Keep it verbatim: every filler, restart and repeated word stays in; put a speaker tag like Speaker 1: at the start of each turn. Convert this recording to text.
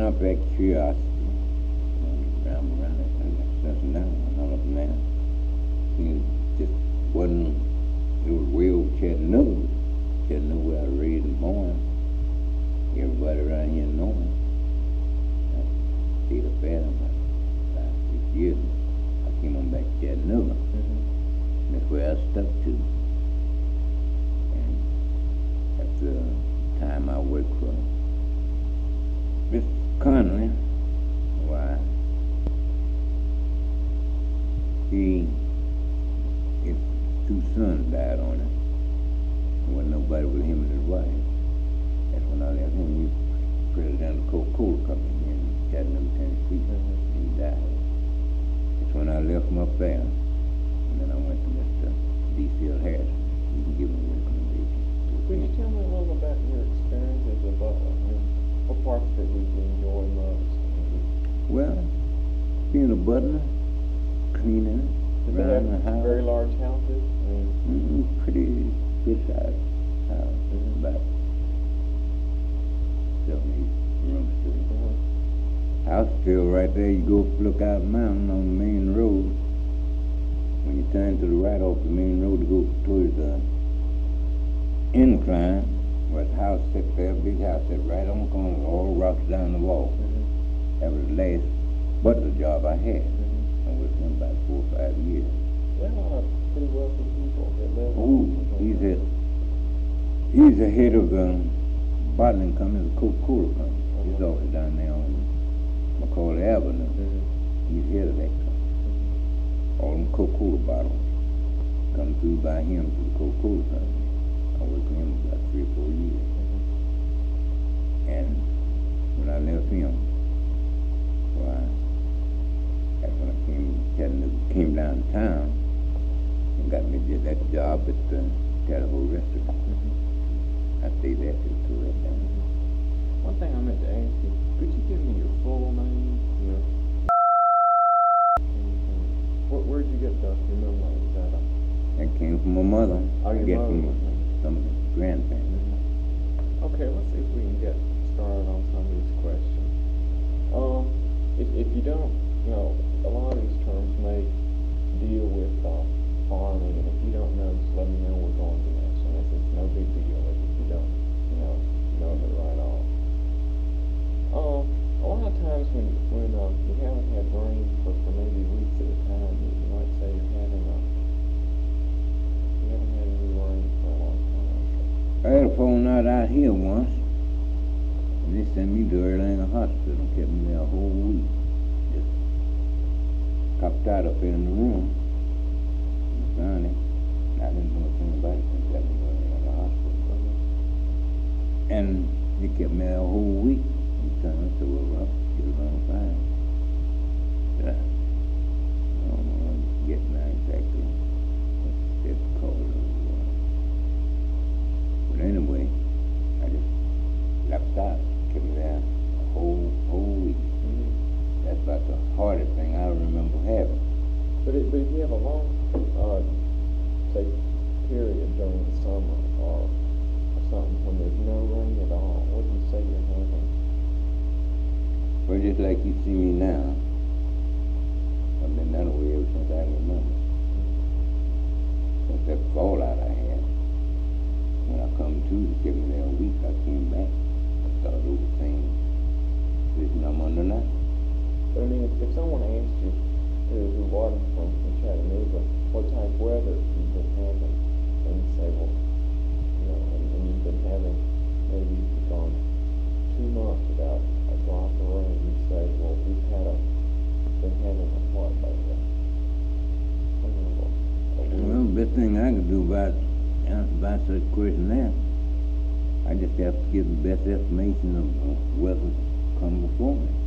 Speaker 1: matter of fact, curiosity. Around, around that thing, that's nothing down, all up and down. It just wasn't, it was way over Chattanooga. Chattanooga where I was raised and born. Everybody around here know me. I stayed up there about five, six years. I came on back to Chattanooga.
Speaker 2: Mm-hmm.
Speaker 1: That's where I stuck to. And after the time I worked for Mister Conley, why, he, his two sons died on him. There wasn't nobody with him and his wife. That's when I left him. He was president of the Coca-Cola Company here in Chattanooga, Tennessee.
Speaker 2: Mm-hmm.
Speaker 1: He died. That's when I left him up there. And then I went to Mister D C L Harrison. He can give me a recommendation.
Speaker 2: Could you tell me a little about your experience as a butler? And what parts of it did you enjoy most?
Speaker 1: Well, being a butler, cleaning,
Speaker 2: Did they
Speaker 1: around the
Speaker 2: have
Speaker 1: house.
Speaker 2: very large houses? I mean,
Speaker 1: Mm, pretty good sized house.
Speaker 2: Mhm.
Speaker 1: About seven, eight rooms to it.
Speaker 2: uh-huh.
Speaker 1: House still right there. You go look out mountain on the main road. When you turn to the right off the main road to go towards the incline, where the house sit there, big house sit right on the corner, all rocks down the wall.
Speaker 2: Mhm.
Speaker 1: That was the last butler job I had.
Speaker 2: Mhm.
Speaker 1: I was with him about four or five years.
Speaker 2: There are a lot of pretty wealthy people that live
Speaker 1: Oh,
Speaker 2: in
Speaker 1: he's a, he's the head of the bottling company, the Coca-Cola company. His
Speaker 2: Uh-huh.
Speaker 1: office down there on McCauley Avenue.
Speaker 2: Mhm.
Speaker 1: He's head of that company. All them Coca-Cola bottles come through by him to the Coca-Cola company. I worked with him about three or four years. And when I left him, why, that's when I came, Chattanooga, came downtown and got me did that job at the Tahoe restaurant.
Speaker 2: Mhm.
Speaker 1: I stayed there till two that time.
Speaker 2: One thing I meant to ask you, could you give me your full name? Your Where, where'd you get the, your middle name? Is that a...
Speaker 1: That came from my mother.
Speaker 2: Oh,
Speaker 1: I
Speaker 2: your
Speaker 1: guess
Speaker 2: mother.
Speaker 1: from some of the grandparents.
Speaker 2: Okay, let's see if we can get started on some of these questions. Um, if, if you don't, you know, a lot of these terms may deal with uh, farming, and if you don't know, just let me know. We're going to next one. It's, it's no big deal if you don't, you know, know it right off. Um, a lot of times when when uh, you haven't had rain for, for maybe weeks at a time, you, you might say you're having a you haven't had any rain for a long time.
Speaker 1: I had a phone out out here once, and they sent me to Erlanger Hospital and kept me there a whole week. Just copped out up in the room. And found it. I didn't know anything about it since I was in Erlanger Hospital. And they kept me there a whole week. And so I said, well, I'll get along fine. But I, I don't know, I'm getting out exactly what the cause of it was. But anyway, I just left out, kept me there a whole, whole week.
Speaker 2: Mm-hmm.
Speaker 1: That's about the hardest thing I remember having.
Speaker 2: But, it, but if you have a long, uh, say, period during the summer or, or something when there's no rain at all, what do you say you're having?
Speaker 1: Well, just like you see me now, I've been that way ever since I can remember. Since that fallout I had. When I come to, it kept me there a week, I came back. I started over the same position I'm under now.
Speaker 2: But I mean, if, if someone asked you, who, who wasn't from, from Chattanooga, what type of weather you've been having, and you say, well, you know, and, and you've been having, maybe you've gone two months without a drop of rain, you say, well, we've had a, been having a what lately? I don't know, a week.
Speaker 1: Well, the best thing I can do about, about such a question there, I just have to give the best estimation of, of weather come before me.